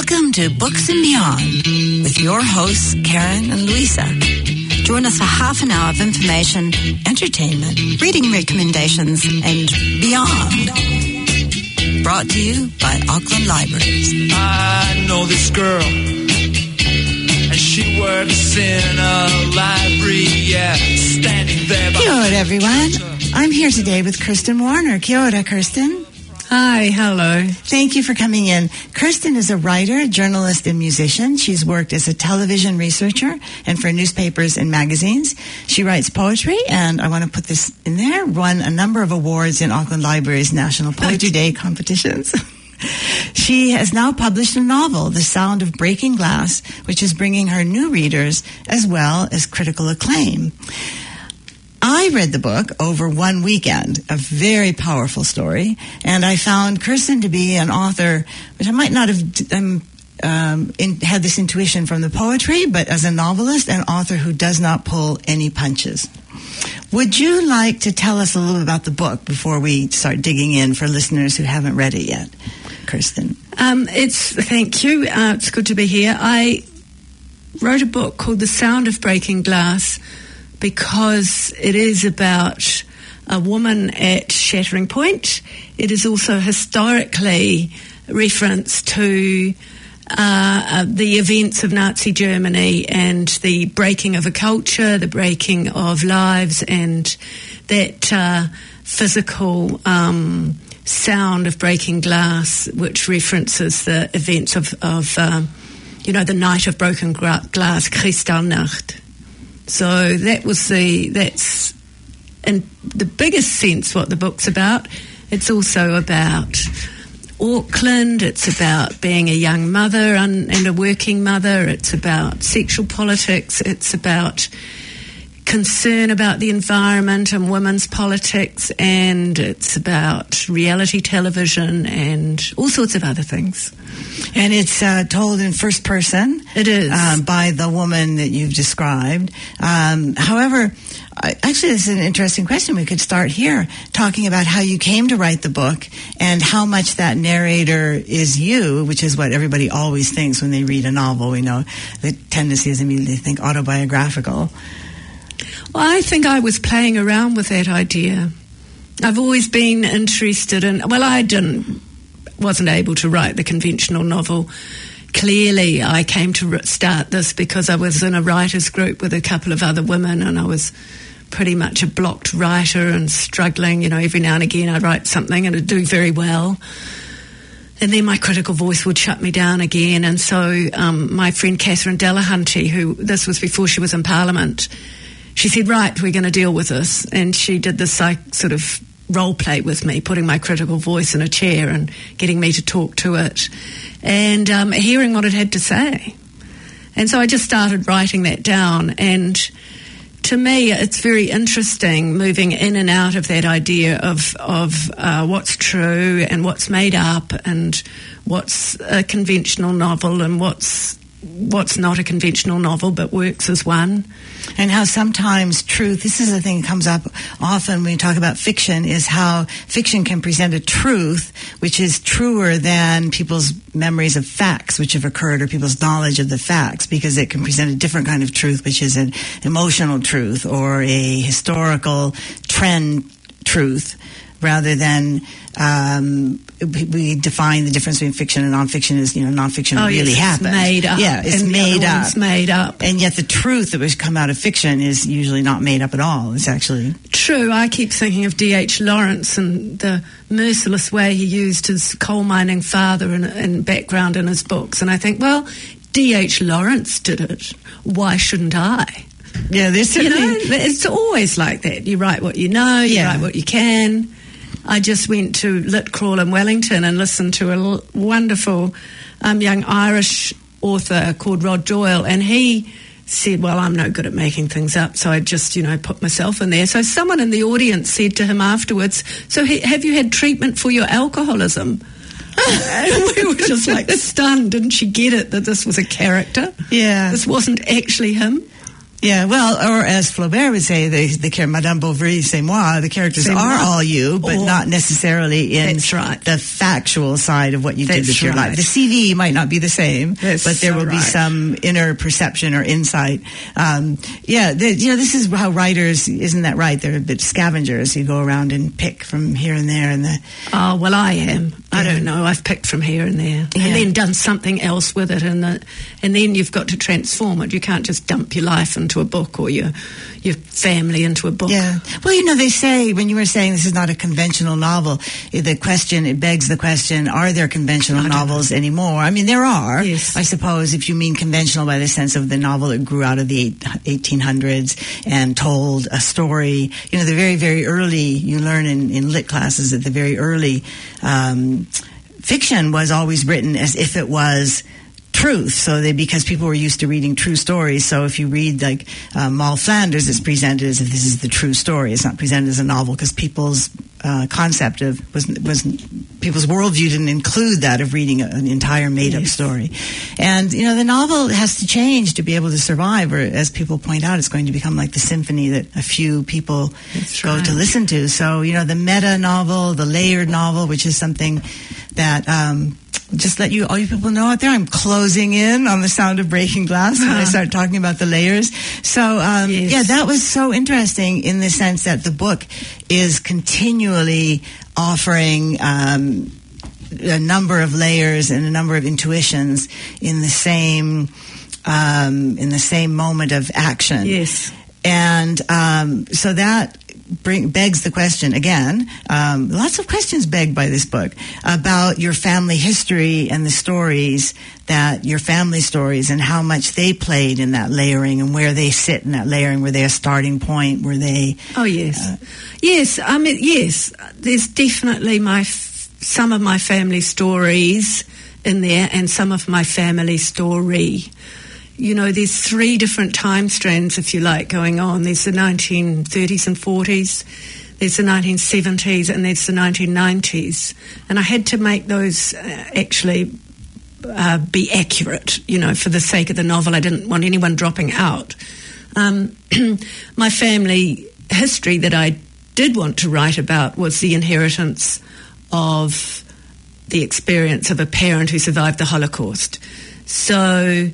Welcome to Books and Beyond with your hosts, Karen and Louisa. Join us for half an hour of information, entertainment, reading recommendations, and beyond. Brought to you by Auckland Libraries. I know this girl, and she works in a library, yeah, standing there. Kia ora, everyone. I'm here today with Kirsten Warner. Kia ora, Kirsten. Hi, hello. Thank you for coming in. Kirsten is a writer, journalist, and musician. She's worked as a television researcher and for newspapers and magazines. She writes poetry, and I want to put this in there, won a number of awards in Auckland Library's National Poetry Day competitions. She has now published a novel, The Sound of Breaking Glass, which is bringing her new readers as well as critical acclaim. I read the book over one weekend, a very powerful story, and I found Kirsten to be an author, which I might not have had this intuition from the poetry, but as a novelist, an author who does not pull any punches. Would you like to tell us a little bit about the book before we start digging in for listeners who haven't read it yet, Kirsten? Thank you. It's good to be here. I wrote a book called The Sound of Breaking Glass, because it is about a woman at shattering point. It is also historically reference to the events of Nazi Germany and the breaking of a culture, the breaking of lives, and that physical sound of breaking glass, which references the events of the night of broken glass, Kristallnacht. So that's in the biggest sense what the book's about. It's also about Auckland. It's about being a young mother and a working mother. It's about sexual politics. It's about concern about the environment and women's politics, and it's about reality television and all sorts of other things. And it's told in first person. It is. By the woman that you've described. However, actually, this is an interesting question. We could start here talking about how you came to write the book and how much that narrator is you, which is what everybody always thinks when they read a novel. We know the tendency is immediately to think autobiographical. Well, I think I was playing around with that idea. I've always been interested in... Well, wasn't able to write the conventional novel. Clearly, I came to start this because I was in a writers' group with a couple of other women, and I was pretty much a blocked writer and struggling. Every now and again I'd write something and it'd do very well. And then my critical voice would shut me down again. And so my friend Catherine Delahunty, who this was before she was in Parliament, she said, right, we're going to deal with this. And she did this sort of role play with me, putting my critical voice in a chair and getting me to talk to it and hearing what it had to say. And so I just started writing that down. And to me, it's very interesting moving in and out of that idea of what's true and what's made up and what's a conventional novel and what's not a conventional novel but works as one. And how sometimes truth, this is the thing that comes up often when we talk about fiction, is how fiction can present a truth which is truer than people's memories of facts which have occurred or people's knowledge of the facts, because it can present a different kind of truth, which is an emotional truth or a historical trend truth, rather than we define the difference between fiction and nonfiction as, nonfiction really happened. It's made up. Yeah, it's made up. It's made up. And yet the truth that was come out of fiction is usually not made up at all. It's actually true. I keep thinking of D.H. Lawrence and the merciless way he used his coal mining father and background in his books. And I think, well, D.H. Lawrence did it. Why shouldn't I? Yeah, it's always like that. You write what you know, you write what you can. I just went to Lit Crawl in Wellington and listened to a wonderful young Irish author called Rod Doyle, and he said, well, I'm no good at making things up, so I just, put myself in there. So someone in the audience said to him afterwards, so have you had treatment for your alcoholism? And we were just stunned. Didn't she get it that this was a character? Yeah. This wasn't actually him. Yeah, well, or as Flaubert would say, Madame Bovary, c'est moi, the characters are all you, but not necessarily in the factual side of what you did with your life. The CV might not be the same, but there will be some inner perception or insight. This is how writers, isn't that right? They're a bit scavengers. You go around and pick from here and there. Oh, well, I am. I don't know. I've picked from here and there, and then done something else with it, and then you've got to transform it. You can't just dump your life into a book or your family into a book. Yeah. Well, they say, when you were saying this is not a conventional novel, it begs the question, are there conventional novels anymore? I mean, there are, yes. I suppose, if you mean conventional by the sense of the novel that grew out of the 1800s and told a story. The very, very early, you learn in lit classes that the very early fiction was always written as if it was truth, because people were used to reading true stories. So if you read Moll Flanders, it's presented as if this is the true story. It's not presented as a novel because people's concept people's worldview didn't include that of reading an entire made-up story. And the novel has to change to be able to survive, or as people point out, it's going to become like the symphony that a few people go to listen to. So the meta novel, the layered novel, which is something that just let all you people know out there, I'm closing in on the sound of breaking glass when I start talking about the layers. So, that was so interesting in the sense that the book is continually offering a number of layers and a number of intuitions in the same moment of action. Yes. And so that begs the question again. Lots of questions begged by this book about your family history and the stories your family stories and how much they played in that layering and where they sit in that layering. Were they a starting point? Were they? Oh yes, yes. I mean, yes. There's definitely some of my family stories in there, and some of my family story. There's three different time strands, if you like, going on. There's the 1930s and 40s, there's the 1970s, and there's the 1990s. And I had to make those actually be accurate, for the sake of the novel. I didn't want anyone dropping out. My family history that I did want to write about was the inheritance of the experience of a parent who survived the Holocaust. So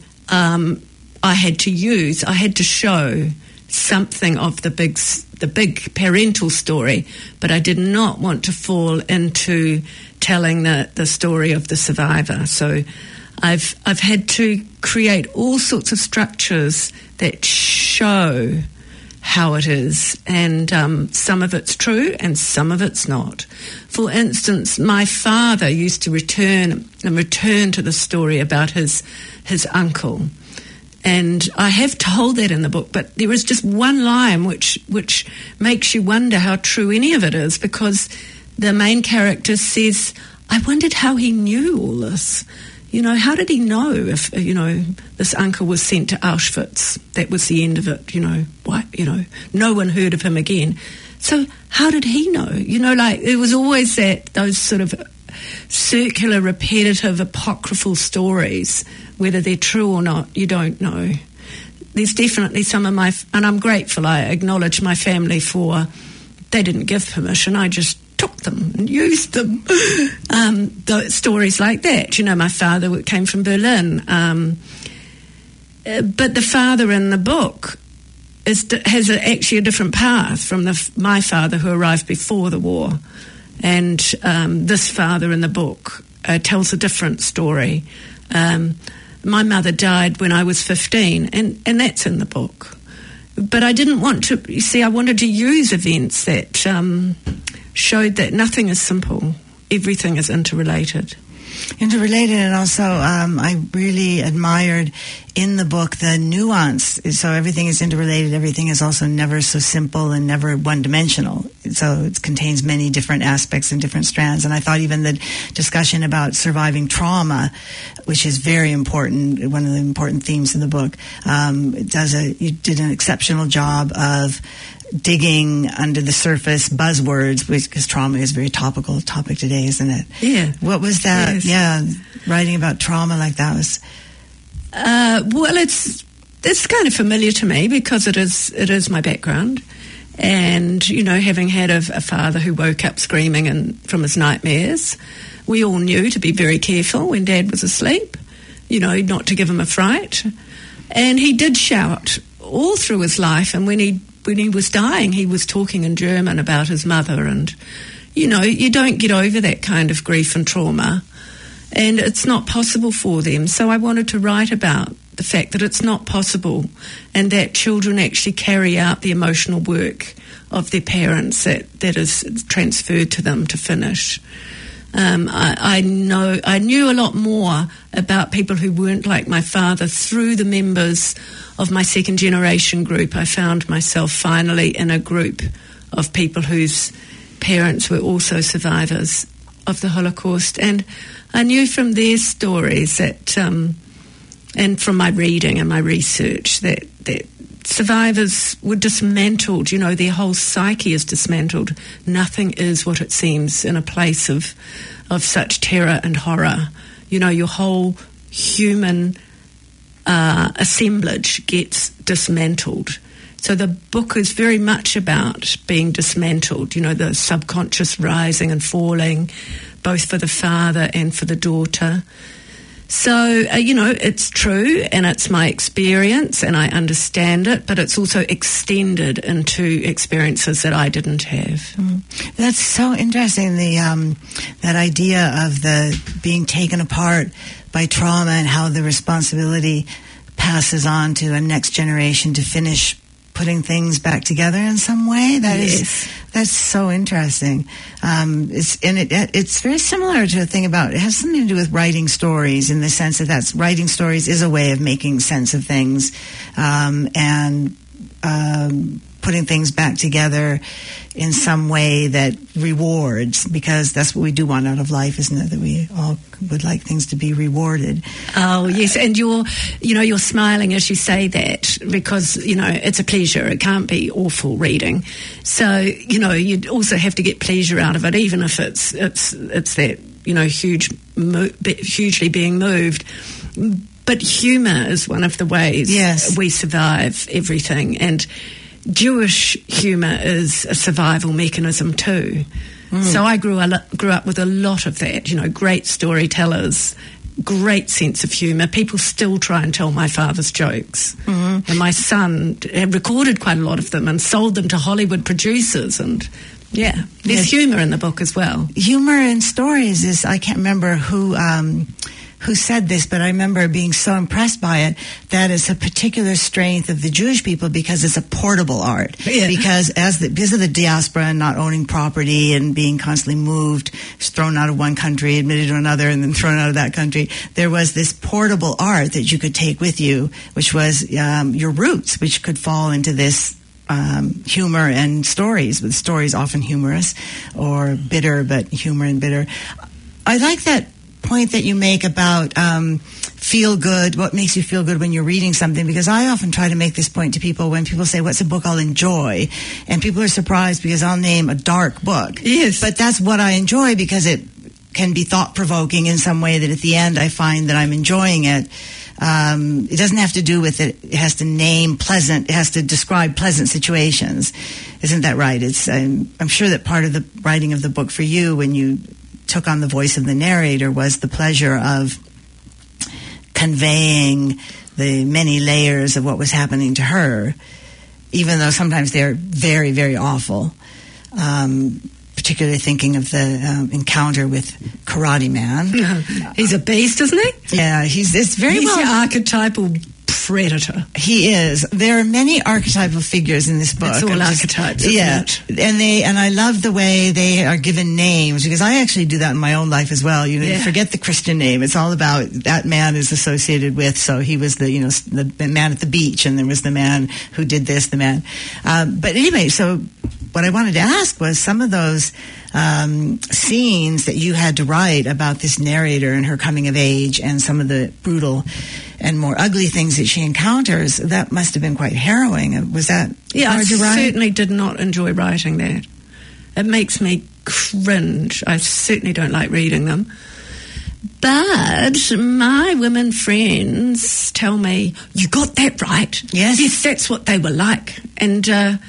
I had to show something of the big parental story, but I did not want to fall into telling the story of the survivor. So I've had to create all sorts of structures that show how it is, and some of it's true and some of it's not. For instance, my father used to return to the story about his uncle, and I have told that in the book, but there is just one line which makes you wonder how true any of it is, because the main character says, I wondered how he knew all this. How did he know if, this uncle was sent to Auschwitz? That was the end of it, Why, no one heard of him again. So how did he know? It was always those sort of circular, repetitive, apocryphal stories, whether they're true or not, you don't know. There's definitely some of and I'm grateful, I acknowledge my family they didn't give permission, I just took them and used them. Stories like that. My father came from Berlin. But the father in the book has actually a different path from my father, who arrived before the war. And this father in the book tells a different story. My mother died when I was 15, and that's in the book. But I didn't want to, I wanted to use events that showed that nothing is simple. Everything is interrelated. And also I really admired in the book the nuance. So everything is interrelated. Everything is also never so simple and never one-dimensional. So it contains many different aspects and different strands. And I thought even the discussion about surviving trauma, which is very important, one of the important themes in the book, you did an exceptional job of digging under the surface buzzwords, because trauma is a very topical topic today, isn't it? Yeah. What was that? Yes. Yeah, writing about trauma like that was... Well, it's kind of familiar to me because it is my background. And, you know, having had a father who woke up screaming from his nightmares, we all knew to be very careful when Dad was asleep, you know, not to give him a fright. And he did shout all through his life. And when he was dying, he was talking in German about his mother. And, you know, you don't get over that kind of grief and trauma. And it's not possible for them. So I wanted to write about the fact that it's not possible and that children actually carry out the emotional work of their parents that is transferred to them to finish. I knew a lot more about people who weren't like my father through the members of my second generation group. I found myself finally in a group of people whose parents were also survivors of the Holocaust, and I knew from their stories that and from my reading and my research that survivors were dismantled. You know, their whole psyche is dismantled. Nothing is what it seems in a place of such terror and horror. You know, your whole human assemblage gets dismantled. So the book is very much about being dismantled, you know, the subconscious rising and falling, both for the father and for the daughter. So, you know, it's true and it's my experience and I understand it, but it's also extended into experiences that I didn't have. Mm. That's so interesting, that idea of the being taken apart by trauma and how the responsibility passes on to a next generation to finish putting things back together in some way. That's so interesting. It's very similar to a thing about, it has something to do with writing stories in the sense that writing stories is a way of making sense of things, and putting things back together in some way that rewards, because that's what we do want out of life, isn't it? That we all would like things to be rewarded. Oh, yes, and you're smiling as you say that because, you know, it's a pleasure. It can't be awful reading. So, you know, you'd also have to get pleasure out of it, even if it's that, you know, hugely being moved. But humour is one of the ways we survive everything, and Jewish humour is a survival mechanism too. So I grew up with a lot of that, you know, great storytellers, great sense of humour. People still try and tell my father's jokes. Mm-hmm. And my son had recorded quite a lot of them and sold them to Hollywood producers. And, yeah, there's humour in the book as well. Humour in stories is, I can't remember who said this, but I remember being so impressed by it, that it's a particular strength of the Jewish people because it's a portable art. Yeah. Because because of the diaspora and not owning property and being constantly moved, thrown out of one country, admitted to another, and then thrown out of that country, there was this portable art that you could take with you, which was your roots, which could fall into this humor and stories, with stories often humorous or bitter, but humor and bitter. I like that point that you make about feel good, what makes you feel good when you're reading something, because I often try to make this point to people when people say, what's a book I'll enjoy? And people are surprised because I'll name a dark book. Yes. But that's what I enjoy because it can be thought-provoking in some way that at the end I find that I'm enjoying it. It doesn't have to do with it. It has to it has to describe pleasant situations. Isn't that right? I'm sure that part of the writing of the book for you, when you took on the voice of the narrator, was the pleasure of conveying the many layers of what was happening to her, even though sometimes they're very, very awful. Particularly thinking of the encounter with Karate Man. He's a beast, isn't he? Yeah, he's the archetypal predator. He is. There are many archetypal figures in this book. It's all archetypes, isn't it? And I love the way they are given names, because I actually do that in my own life as well. You know, you forget the Christian name. It's all about that man is associated with. So he was the man at the beach, and there was the man who did this, the man. But anyway, so what I wanted to ask was some of those scenes that you had to write about this narrator and her coming of age and some of the brutal and more ugly things that she encounters. That must have been quite harrowing. Was that hard to write? I certainly did not enjoy writing that. It makes me cringe. I certainly don't like reading them. But my women friends tell me, you got that right. Yes, that's what they were like. And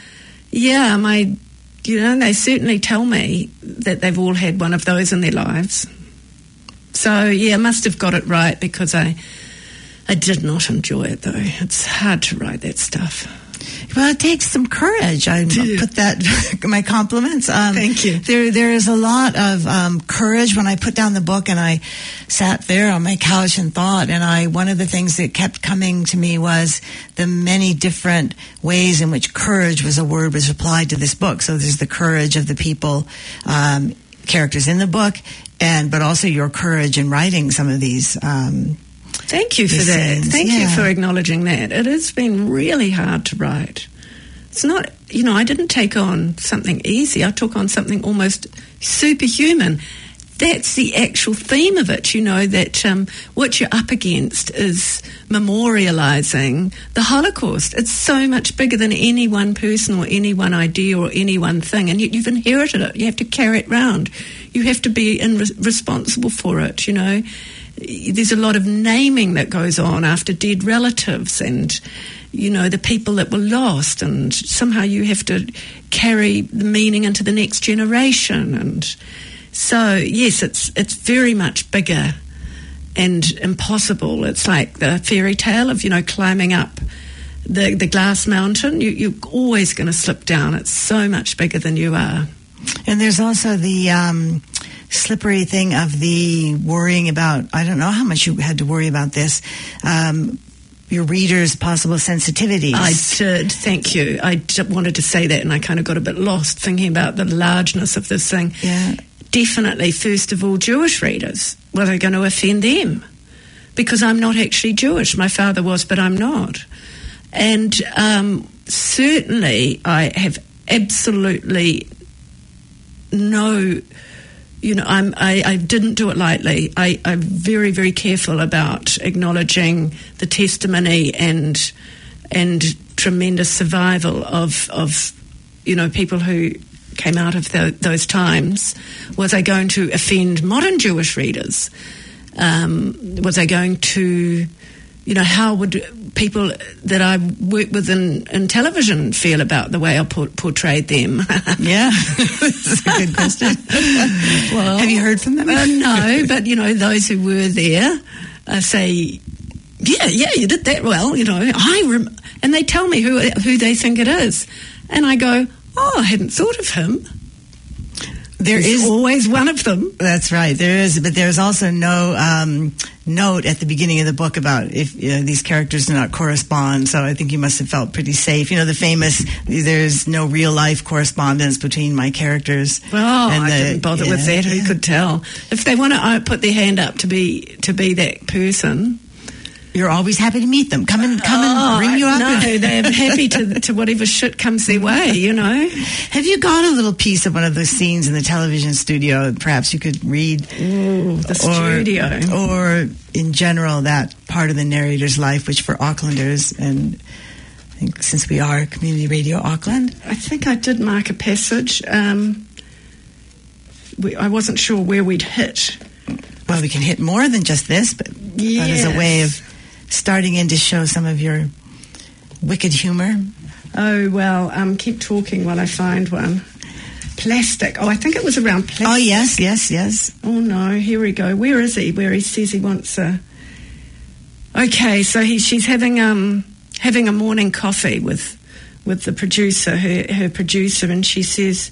they certainly tell me that they've all had one of those in their lives. So I must have got it right, because I did not enjoy it, though. It's hard to write that stuff. Well, it takes some courage. I put that, my compliments. Thank you. There is a lot of courage when I put down the book, and I sat there on my couch and thought, and one of the things that kept coming to me was the many different ways in which courage was applied to this book. So there's the courage of the people, characters in the book, but also your courage in writing some of these Thank you for that. Thank you for acknowledging that. It has been really hard to write. It's not, I didn't take on something easy. I took on something almost superhuman. That's the actual theme of it, that what you're up against is memorialising the Holocaust. It's so much bigger than any one person or any one idea or any one thing, and yet you've inherited it. You have to carry it around. You have to be responsible for it, There's a lot of naming that goes on after dead relatives and, the people that were lost, and somehow you have to carry the meaning into the next generation. And so, yes, it's very much bigger and impossible. It's like the fairy tale of, climbing up the glass mountain. You're always going to slip down. It's so much bigger than you are. And there's also the slippery thing of the worrying about, I don't know how much you had to worry about this, your readers' possible sensitivities. I did, thank you. I wanted to say that, and I kind of got a bit lost thinking about the largeness of this thing. Yeah. Definitely, first of all, Jewish readers. Were they going to offend them? Because I'm not actually Jewish. My father was, but I'm not. And certainly I have absolutely no... I didn't do it lightly. I'm very, very careful about acknowledging the testimony and tremendous survival of people who came out of those times. Was I going to offend modern Jewish readers? Was I going to, how would people that I work with in television feel about the way I portrayed them? Yeah, that's a good question. Well, have you heard from them? No, but those who were there say, yeah, you did that well. And they tell me who they think it is, and I go, oh, I hadn't thought of him. There's always one of them. That's right. There is, but there's also no note at the beginning of the book about if these characters do not correspond. So I think you must have felt pretty safe. The famous, there's no real life correspondence between my characters. Oh, I didn't bother with that. Who could tell? If they want to put their hand up to be that person, you're always happy to meet them. Come and ring you up. No, they're happy to whatever shit comes their way, Have you got a little piece of one of those scenes in the television studio? Perhaps you could read. Ooh, the studio. Or in general, that part of the narrator's life, which for Aucklanders, and I think since we are Community Radio Auckland. I think I did mark a passage. I wasn't sure where we'd hit. Well, we can hit more than just this, but that is a way of starting in to show some of your wicked humor. Oh, well, keep talking while I find one. Plastic. Oh, I think it was around plastic. Oh, yes. Oh, no, here we go. Where is he? Where he says he wants a... Okay, so she's having a morning coffee with the producer, her producer, and she says...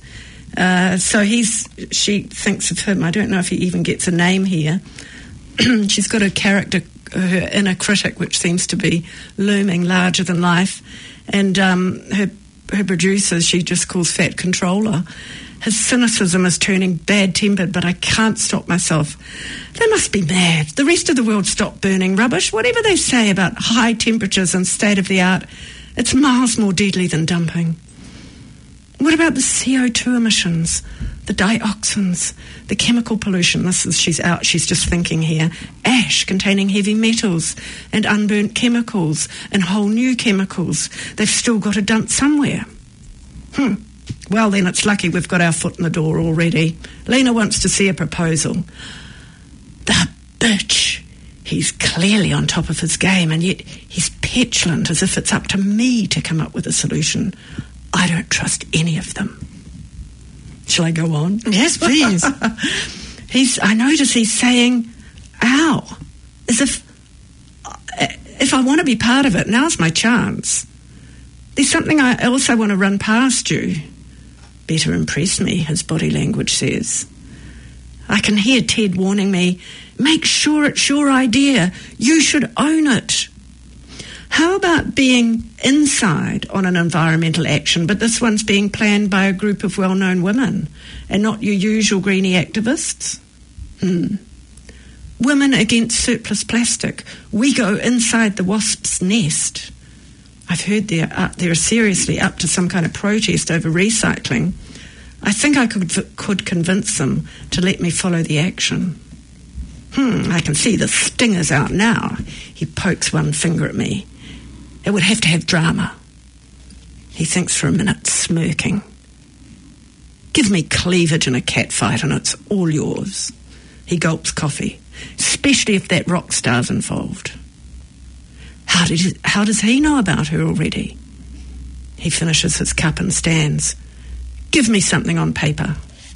she thinks of him. I don't know if he even gets a name here. She's got a character, her inner critic, which seems to be looming larger than life. And her producer, she just calls Fat Controller. His cynicism is turning bad-tempered, but I can't stop myself. They must be mad. The rest of the world stopped burning rubbish. Whatever they say about high temperatures and state-of-the-art, it's miles more deadly than dumping. What about the CO2 emissions, the dioxins, the chemical pollution? She's just thinking here. Ash containing heavy metals and unburnt chemicals and whole new chemicals. They've still got to dump somewhere. Well, then it's lucky we've got our foot in the door already. Lena wants to see a proposal. The bitch. He's clearly on top of his game, and yet he's petulant, as if it's up to me to come up with a solution. I don't trust any of them. Shall I go on? Yes, please. I notice he's saying, ow, as if I want to be part of it, now's my chance. There's something else I want to run past you. Better impress me, his body language says. I can hear Ted warning me, make sure it's your idea. You should own it. How about being inside on an environmental action, but this one's being planned by a group of well-known women and not your usual greenie activists? Women against surplus plastic. We go inside the wasp's nest. I've heard they're seriously up to some kind of protest over recycling. I think I could convince them to let me follow the action. I can see the stingers out now. He pokes one finger at me. It would have to have drama. He thinks for a minute, smirking. Give me cleavage in a cat fight and it's all yours. He gulps coffee, especially if that rock star's involved. How does he know about her already? He finishes his cup and stands. Give me something on paper.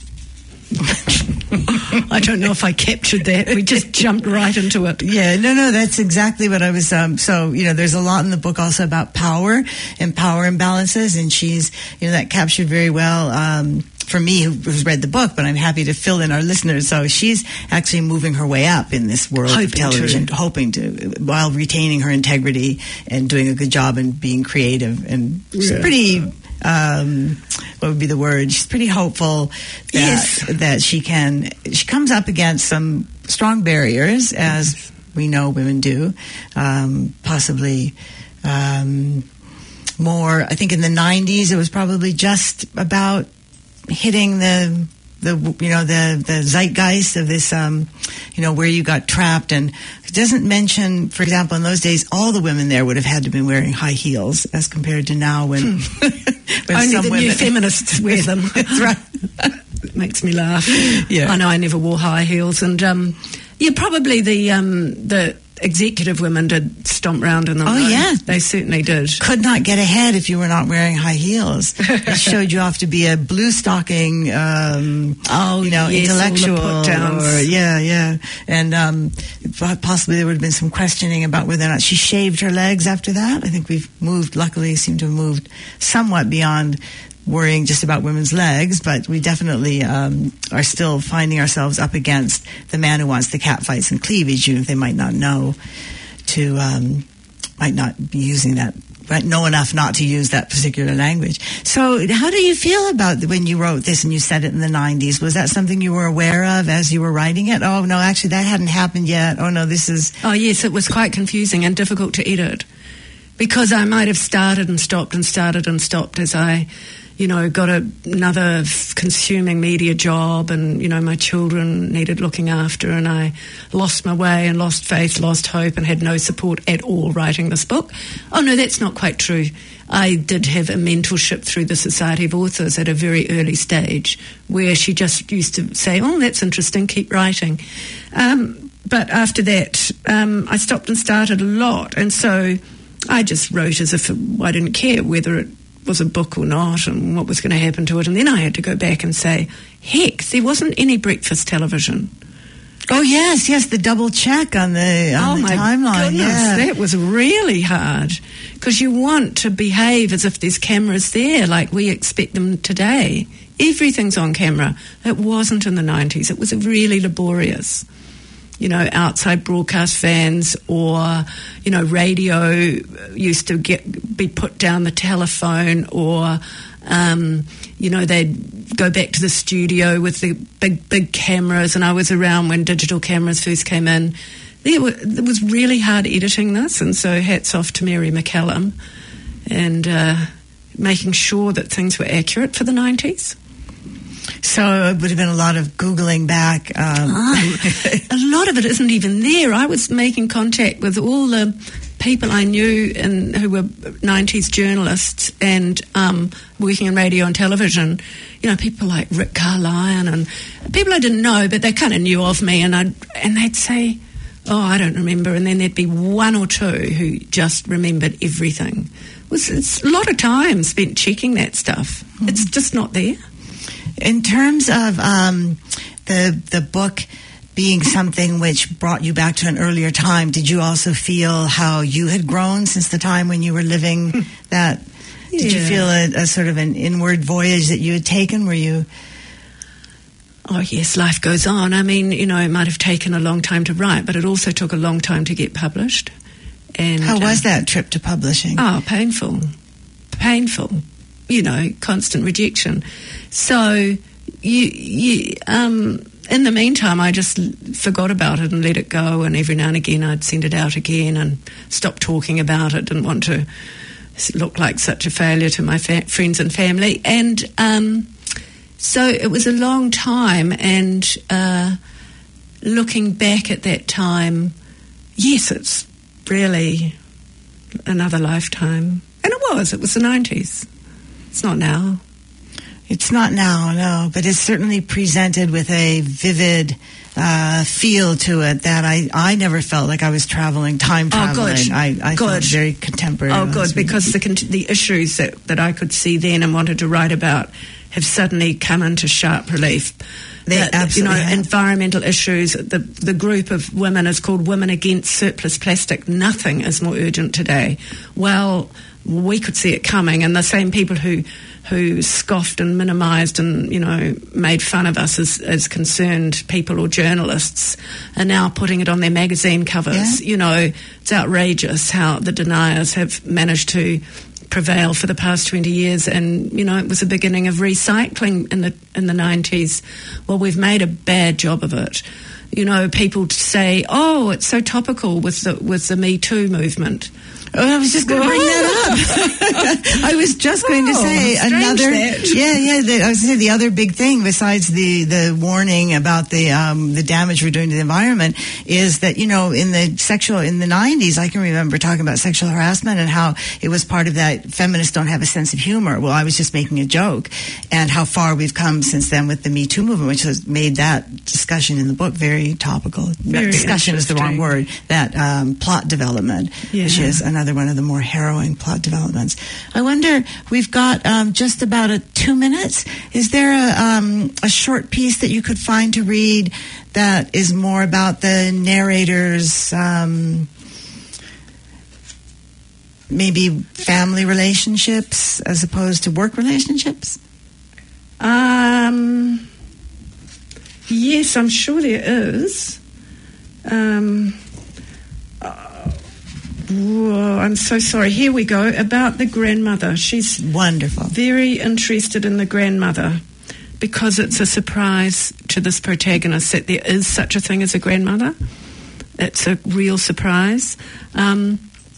I don't know if I captured that. We just jumped right into it. Yeah, no, that's exactly what I was, there's a lot in the book also about power and power imbalances, and she's, that captured very well, for me who's read the book, but I'm happy to fill in our listeners. So she's actually moving her way up in this world of television, hoping to, while retaining her integrity and doing a good job and being creative. And she's pretty, what would be the word? She's pretty hopeful that she comes up against some strong barriers, as we know women do, possibly, more, I think in the 90s, it was probably just about hitting the zeitgeist of this, where you got trapped. And it doesn't mention, for example, in those days, all the women there would have had to be wearing high heels as compared to now when only the new feminists wear them. That's right. It makes me laugh. Yeah. I know I never wore high heels, and probably the executive women did stomp round in them. Oh, yeah. They certainly did. Could not get ahead if you were not wearing high heels. It showed you off to be a blue stocking, intellectual. All the put-downs. And possibly there would have been some questioning about whether or not she shaved her legs after that. I think luckily seem to have moved somewhat beyond worrying just about women's legs, but we definitely are still finding ourselves up against the man who wants the cat fights and cleavage, even if they might not know might not be using that, right? Know enough not to use that particular language. So how do you feel about when you wrote this and you said it in the 90s? Was that something you were aware of as you were writing it? Oh, no, actually that hadn't happened yet. Oh, no, this is... Oh, yes, it was quite confusing and difficult to edit, because I might have started and stopped and started and stopped as I... got another consuming media job, and, my children needed looking after, and I lost my way and lost faith, lost hope, and had no support at all writing this book. Oh, no, that's not quite true. I did have a mentorship through the Society of Authors at a very early stage, where she just used to say, oh, that's interesting, keep writing. But after that, I stopped and started a lot, and so I just wrote as if I didn't care whether it was a book or not and what was going to happen to it. And then I had to go back and say, heck, there wasn't any breakfast television. Oh, yes, the double check on the timeline. Goodness, that was really hard, because you want to behave as if there's cameras there like we expect them today. Everything's on camera. It wasn't in the 90s. It was really laborious. Outside broadcast vans, or, radio used to be put down the telephone, or, they'd go back to the studio with the big cameras, and I was around when digital cameras first came in. It was really hard editing this, and so hats off to Mary McCallum and making sure that things were accurate for the 90s. So it would have been a lot of Googling back. A lot of it isn't even there. I was making contact with all the people I knew and who were 90s journalists and working in radio and television. People like Rick Carlisle and people I didn't know, but they kind of knew of me. And they'd say, I don't remember, and then there'd be one or two who just remembered everything. It's a lot of time spent checking that stuff. Mm-hmm. It's just not there. In terms of the book being something which brought you back to an earlier time, did you also feel how you had grown since the time when you were living that? Yeah. Did you feel a sort of an inward voyage that you had taken? Were you... Oh, yes, life goes on. I mean, it might have taken a long time to write, but it also took a long time to get published. And how was that trip to publishing? Oh, painful. Constant rejection. So, in the meantime, I just forgot about it and let it go, and every now and again I'd send it out again and stop talking about it. Didn't want to look like such a failure to my friends and family. And so it was a long time, and looking back at that time, yes, it's really another lifetime. And it was the 90s. It's not now. It's not now, no, but it's certainly presented with a vivid feel to it that I never felt like I was time traveling. Oh, good. I felt very contemporary. Oh, good, because the issues that I could see then and wanted to write about have suddenly come into sharp relief. They absolutely have. Environmental issues. The group of women is called Women Against Surplus Plastic. Nothing is more urgent today. Well, we could see it coming, and the same people who scoffed and minimised and made fun of us as concerned people or journalists are now putting it on their magazine covers. Yeah. It's outrageous how the deniers have managed to prevail for the past 20 years, and it was the beginning of recycling in the 90s. Well, we've made a bad job of it. People say, "Oh, it's so topical with the Me Too movement." Oh, I was just going to bring that up. I was just going to say another. I was going to say the other big thing besides the warning about the damage we're doing to the environment is that in the 90s, I can remember talking about sexual harassment and how it was part of that feminists don't have a sense of humor. Well, I was just making a joke, and how far we've come since then with the Me Too movement, which has made that discussion in the book very topical. Discussion is the wrong word. That plot development, which is another one of the more harrowing plot developments. I wonder, we've got just about 2 minutes. Is there a short piece that you could find to read that is more about the narrator's maybe family relationships as opposed to work relationships? Yes, I'm sure there is. I'm so sorry. Here we go. About the grandmother. She's wonderful. Very interested in the grandmother because it's a surprise to this protagonist that there is such a thing as a grandmother. It's a real surprise. My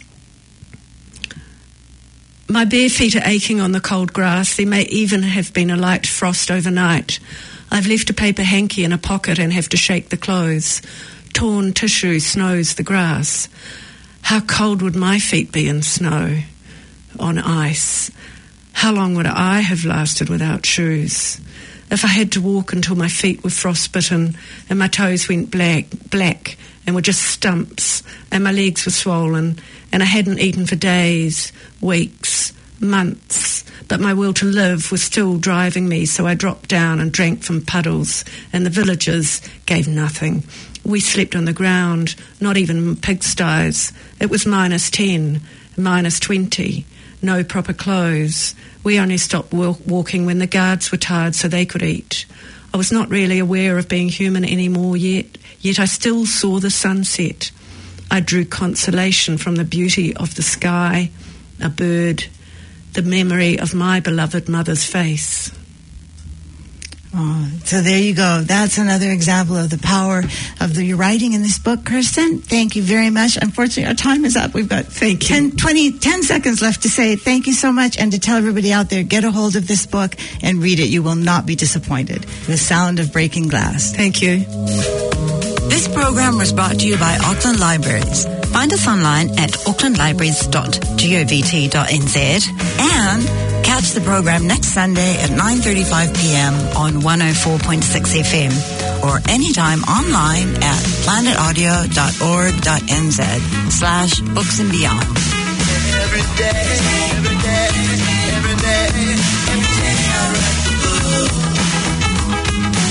bare feet are aching on the cold grass. There may even have been a light frost overnight. I've left a paper hanky in a pocket and have to shake the clothes. Torn tissue snows the grass. How cold would my feet be in snow, on ice? How long would I have lasted without shoes? If I had to walk until my feet were frostbitten and my toes went black and were just stumps and my legs were swollen and I hadn't eaten for days, weeks, months, but my will to live was still driving me, so I dropped down and drank from puddles, and the villagers gave nothing. We slept on the ground, not even pigsties. It was -10, -20, no proper clothes. We only stopped walking when the guards were tired so they could eat. I was not really aware of being human anymore yet I still saw the sunset. I drew consolation from the beauty of the sky, a bird, the memory of my beloved mother's face. Oh, so there you go. That's another example of the power of your writing in this book, Kirsten. Thank you very much. Unfortunately, our time is up. We've got 10 seconds left to say thank you so much, and to tell everybody out there, get a hold of this book and read it. You will not be disappointed. The Sound of Breaking Glass. Thank you. This program was brought to you by Auckland Libraries. Find us online at aucklandlibraries.govt.nz and catch the program next Sunday at 9:35 p.m. on 104.6 FM. or anytime online at planetaudio.org.nz/books and beyond. Every day, every day, every day, every day I write